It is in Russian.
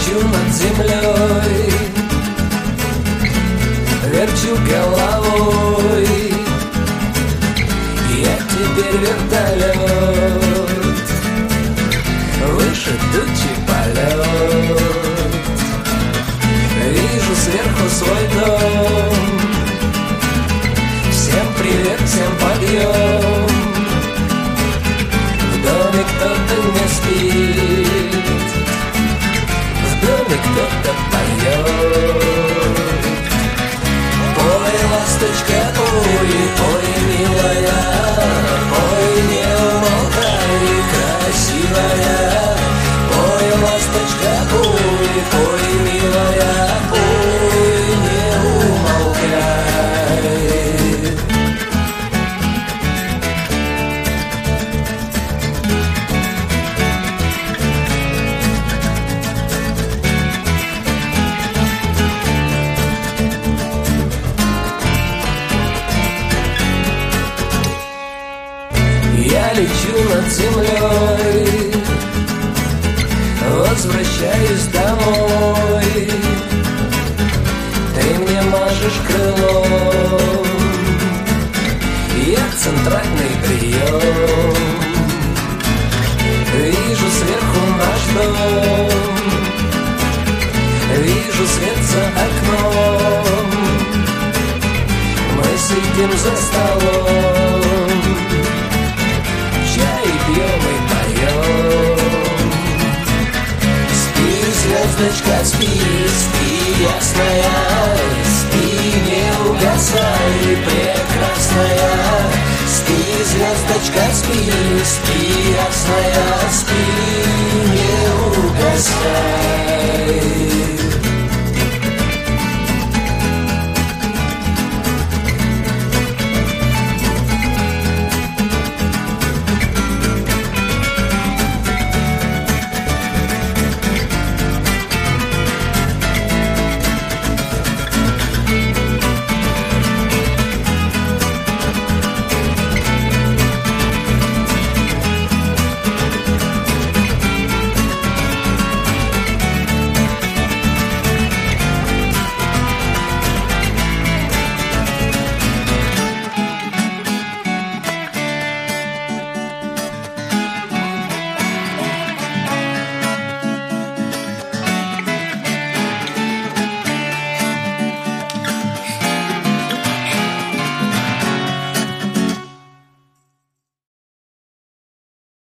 лечу над землей, верчу головой. Я теперь вертолет, выше тучи полет. Вижу сверху свой дом, всем привет, всем подъем. В доме кто-то не спит, в доме кто-то поет. Пой, ласточка, ой, пой, милая, пой, не умолкай, красивая. Пой, ласточка, ой, пой, милая, пой, не умолкай. Я лечу над землей, возвращаюсь домой. Ты мне машешь крылом, я центральный прием. Вижу сверху наш дом, вижу свет за окном. Мы сидим за столом, чай пьем и поем. Спи, звездочка, спи, спи, ясная, спи, не угасай, прекрасная. Спи, звездочка, спи, спи, ясная, спи, не угасай.